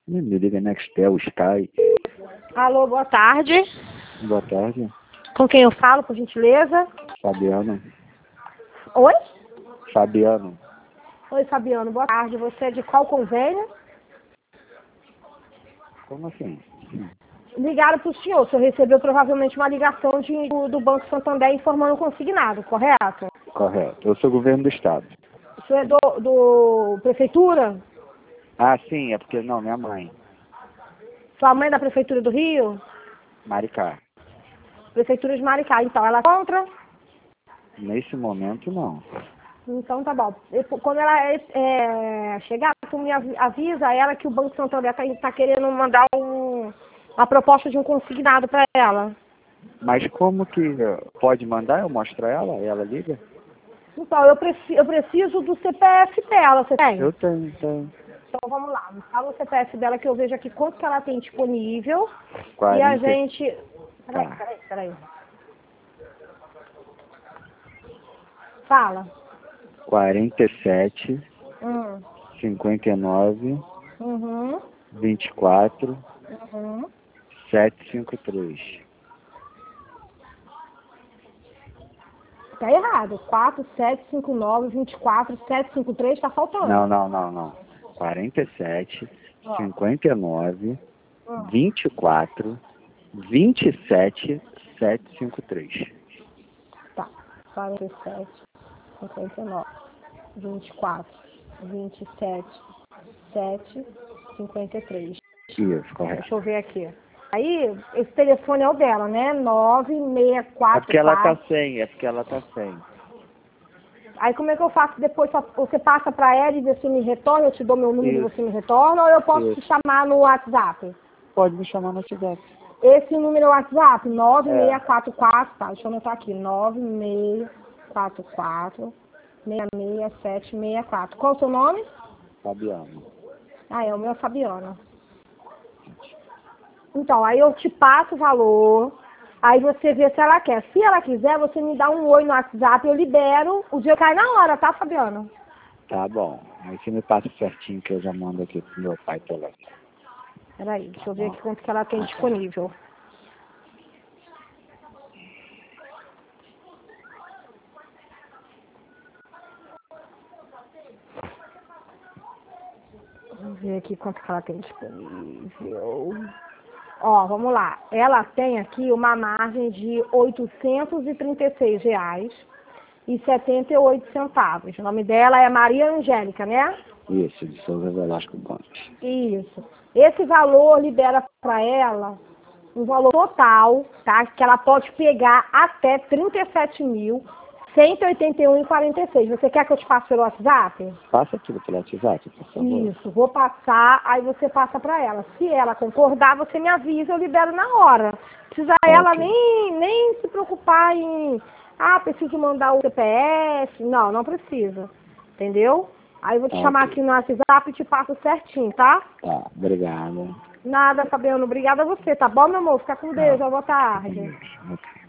Me liga Nextel, Sky. Alô, boa tarde. Boa tarde. Com quem eu falo, por gentileza? Fabiano. Oi? Fabiano. Oi, Fabiano, boa tarde. Você é de qual convênio? Como assim? Ligaram para o senhor. O senhor recebeu provavelmente uma ligação do Banco Santander informando o consignado, correto? Correto. Eu sou governo do estado. O senhor é do Prefeitura? Ah, sim, é porque não, minha mãe. Sua mãe é da Prefeitura do Rio? Maricá. Prefeitura de Maricá. Então, ela contra? Nesse momento, não. Então, tá bom. Quando ela chegar, tu me avisa ela que o Banco Santander tá querendo mandar uma proposta de um consignado para ela. Mas como que pode mandar? Eu mostro a ela? Ela liga? Então, eu preciso do CPF dela, você tem? Eu tenho. Então, vamos lá. Me fala o CPF dela que eu vejo aqui quanto que ela tem disponível. 40. E a gente... Tá. Peraí. Fala. 47, Hum. 59, Uhum. 24, Uhum. 753. Tá errado. 475924 753, tá faltando. Não. 47, 59, Hum. 24, 27, 753. Tá. 47, 59, 24, 27, 7, 53. Isso, correto. Deixa eu ver aqui. Aí, esse telefone é o dela, né? É porque ela tá 9644. sem. Aí, como é que eu faço depois? Você passa pra ela e você me retorna? Eu te dou meu número e Isso. você me retorna? Ou eu posso te Isso. chamar no WhatsApp? Pode me chamar no WhatsApp. Esse número é o WhatsApp? 9644, tá? Deixa eu anotar aqui. 9644 66764. Qual o seu nome? Fabiano. Ah, é o meu Fabiana. Então, aí eu te passo o valor, aí você vê se ela quer. Se ela quiser, você me dá um oi no WhatsApp, eu libero, o dia cai na hora, tá, Fabiana? Tá bom. Aí você me passa certinho que eu já mando aqui pro meu pai pela. Peraí, deixa eu ver aqui quanto que ela tem disponível. Vamos ver aqui quanto que ela tem disponível. Ó, vamos lá. Ela tem aqui uma margem de R$ 836,78. O nome dela é Maria Angélica, né? Isso, de Souza Velasco Gomes. Isso. Esse valor libera para ela um valor total, tá? Que ela pode pegar até R$ 37.181,46. Você quer que eu te passe pelo WhatsApp? Passa tudo pelo WhatsApp, por favor. Isso, vou passar, aí você passa para ela. Se ela concordar, você me avisa, eu libero na hora. Precisa ela Ok. nem se preocupar em, preciso mandar o CPF. Não precisa. Entendeu? Aí eu vou te chamar Ok. aqui no WhatsApp e te passo certinho, tá? Tá, obrigado. Nada, Fabiano. Obrigada a você, tá bom, meu amor? Fica com Deus. Tá. Boa tarde. Ok.